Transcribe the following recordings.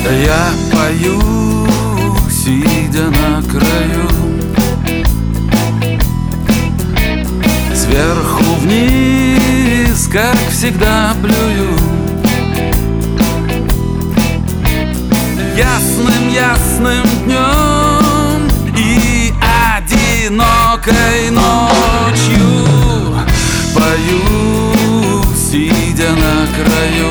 Я пою, сидя на краю, сверху вниз, как всегда, плюю. Ясным днем и одинокой ночью пою, сидя на краю.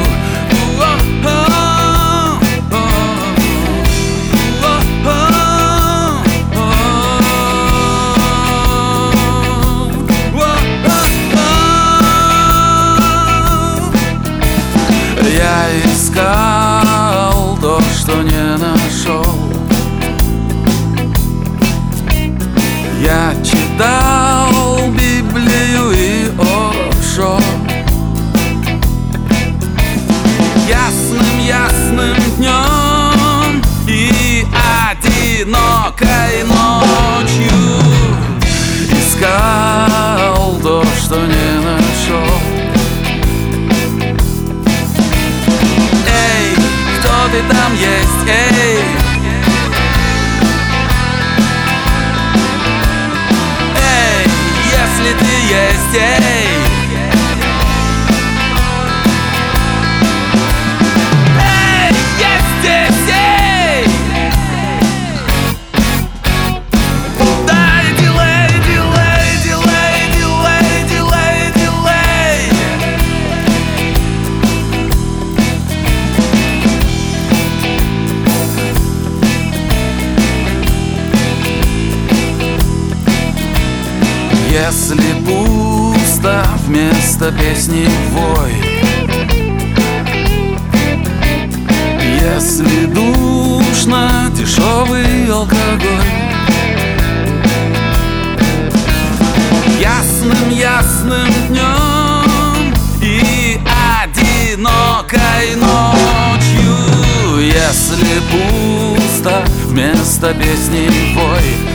Я искал то, что не нашел. Я читал Библию и Ошо. Ясным днем и одинокой ночью искал то, что не нашел. Эй, кто ты там есть, эй? Эй, если ты есть, эй? Эй, я здесь, эй! Дай дилей, дилей, дилей, дилей, дилей, дилей. Если пусто, вместо песни вой. Если душно, дешевый алкоголь. Ясным днем и одинокой ночью. Если пусто, вместо песни вой.